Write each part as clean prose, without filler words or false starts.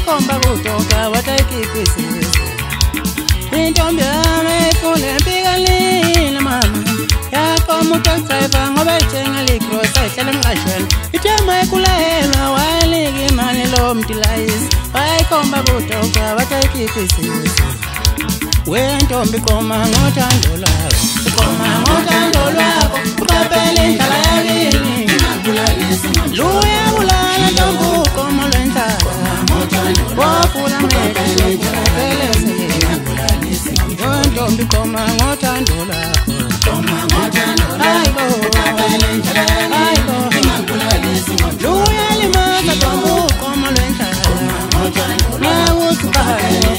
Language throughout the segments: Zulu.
bayikhomba kudoka watayikiphisisa intombi yami ifune empikalini mama yakhoma utokudriver ngoba ithenga ligrosa ihlala emqashweni ithema ekulahela wayelika imali lo mdilayisi bayikhomba kudoka watayikiphisisa wentombi koma ngothando lwakho koma ngothando lwakho uqaphele indlela yakini luya bulala ntombi koma lwenhlala wafuna mehlo uqapheleze wentombi koma ngothando lwakho hayibo hayibo luya limaza ntombi koma lwenhlala nawuqaphele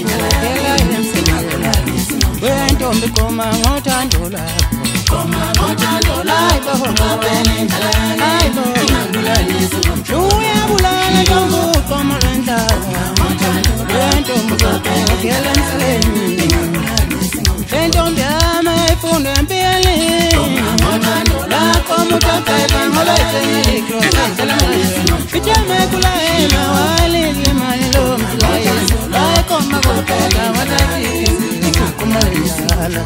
wentombi koma ngothando lwakho hayibo hayibo uyabulala ntombi koma lwenhlala wentombi uzoqophela emseleni lentombi yami ifunda empilweni lakhoma utokudriver ngoba ithenga ligrosa ihlala emqashweni ithema ekulahela wayelika imali lo mdilayisi bayikhomba kudoka watayikiphisisa kumalendala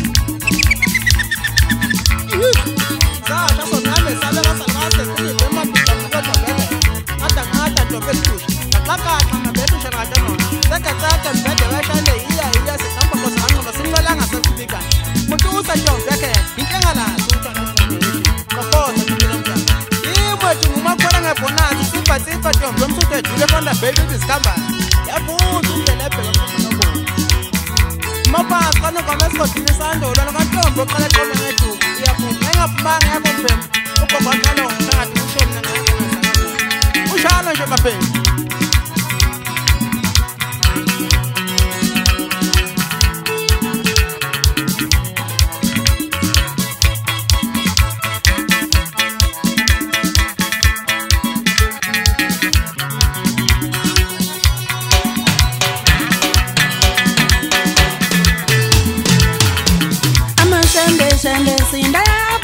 sinda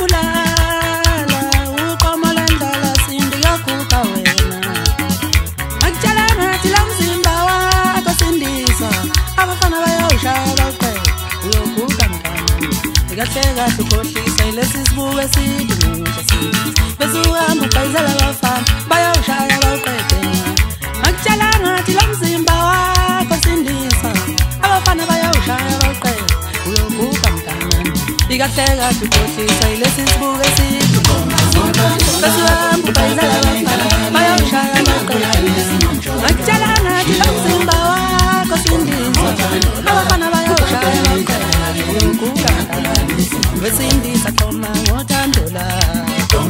yabulala uqoma lendala sinda yakhupha wena akutshela ngathi lo mzimba wakho sindisa abafana bayawushaya baqela uyoguga mntana ikahle kahle ukhohlisa ilesi sibuke sidingisha sindisa bese uhamba ubhayizela abafana bayawushaya baqela akutshela ngathi lo mzimba wakho sindisa abafana bayawushaya baqela uyoguga ikahle kahle ukhohlisa ilesi sibuke sidingisha bese uhamba ubhayizela abafana bayawushaya baqela akutshela ngathi lo mzimba wakho sindisa abafana bayawushaya baqela uyoguga wesindisa koma ngothando lwakho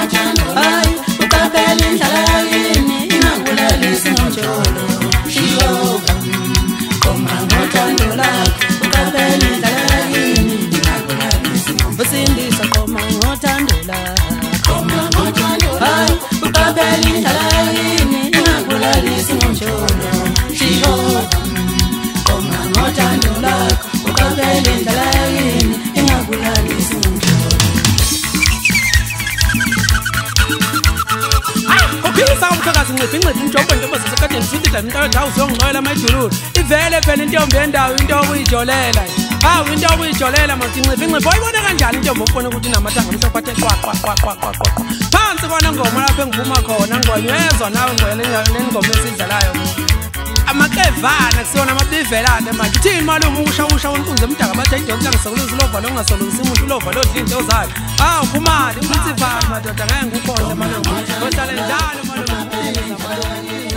hayi uqaphele indlela yakini ingakulalisi ngomjolo shiloka koma ngothando lwakho uqaphele indlela yakini ingakulalisi wesindisa koma ngothando lwakho hayi uqaphele indlela yakini ingakulalisi ngomjolo shiloka koma ngothando lwakho uqaphele indlela yakini ingakulalisi ngomjolo uphisa umhlakazi ncipha umjombo ntombi zasekadeni sithi dla intalo dawo uzongqola amayidululu ivele phela intombi yendawo into okuyijolela hawu into okuyijolela mathi ncipha oyibona kanjani intombi ofuna ukuthi inamatanga mhlophe athe qwa phansi kwana ngoma lapho engivuma khona ngonyezwa nawe ngwelengoma esidlalayo amakevana kusona amabivelane manje thini malume ukusha wenkunzi emdaka bathi ayidonsa ngisokuluza ulova lo ngasoluza umuntu ulova lo dlinto ozayo hawu phumali principal madoda ngeke ngukhonze malume ngohlala njalo malume